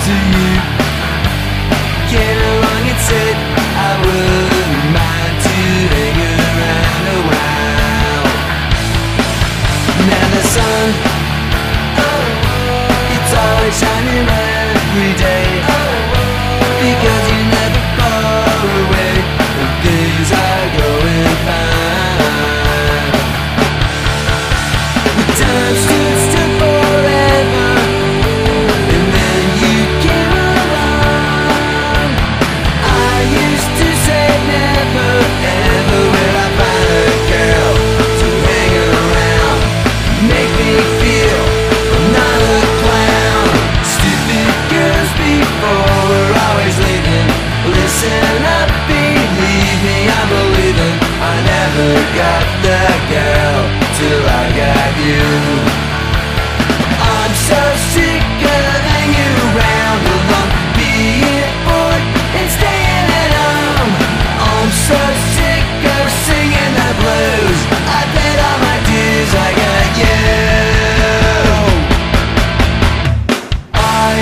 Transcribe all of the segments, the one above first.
to you. Came along and said I wouldn't mind to hang around a while. Now the sun, it's always shining every day, because you're never far away and things are going fine. The time stood still forever, and then you came along. I used to say never ever will I find a girl to hang around, make me feel I'm not a clown. Stupid girls before were always leaving. Listen up, believe me, I'm believing. I never got the girl till I got you. I'm so sick of hanging around alone, being bored and staying at home. I'm so sick of singing the blues. I paid all my dues, I got you. I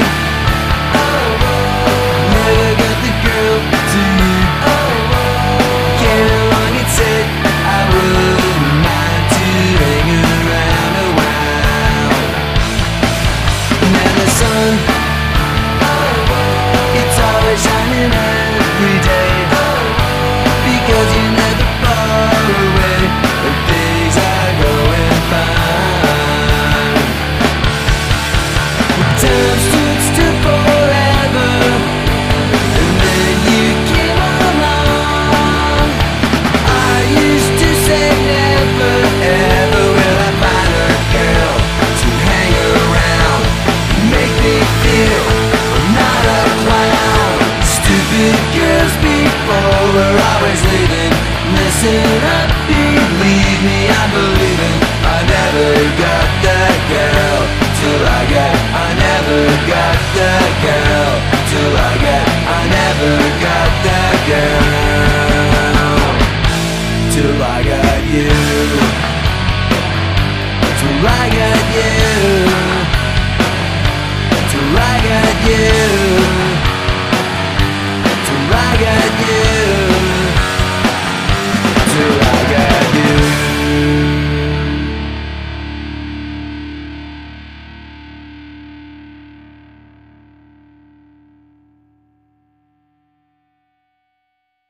never got the girl to you. Came along and said I wouldn't mind to hang around a while. Now the sun, it's always shining every day, because you're never far away and things are going fine. Time stood still forever, and then you came along. I used to say never ever will I find a girl to hang around, make me feel I'm not a clown. Stupid girls before were always leaving. Listen up, believe me, I'm believing. I never got